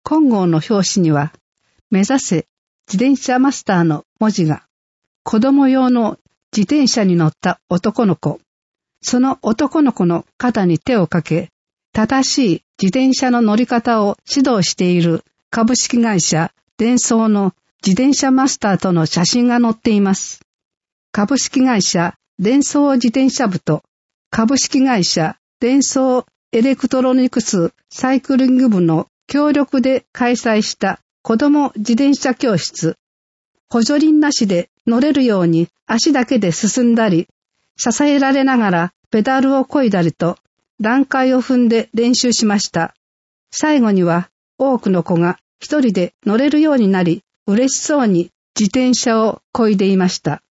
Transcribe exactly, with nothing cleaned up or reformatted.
金剛の表紙には、目指せ自転車マスターの文字が、子供用の自転車に乗った男の子、その男の子の肩に手をかけ、正しい自転車の乗り方を指導している株式会社デンソーの自転車マスターとの写真が載っています。株式会社デンソー自転車部と株式会社デンソーエレクトロニクスサイクリング部の協力で開催した子供自転車教室。補助輪なしで乗れるように足だけで進んだり、支えられながらペダルを漕いだりと段階を踏んで練習しました。最後には多くの子が一人で乗れるようになり、嬉しそうに自転車を漕いでいました。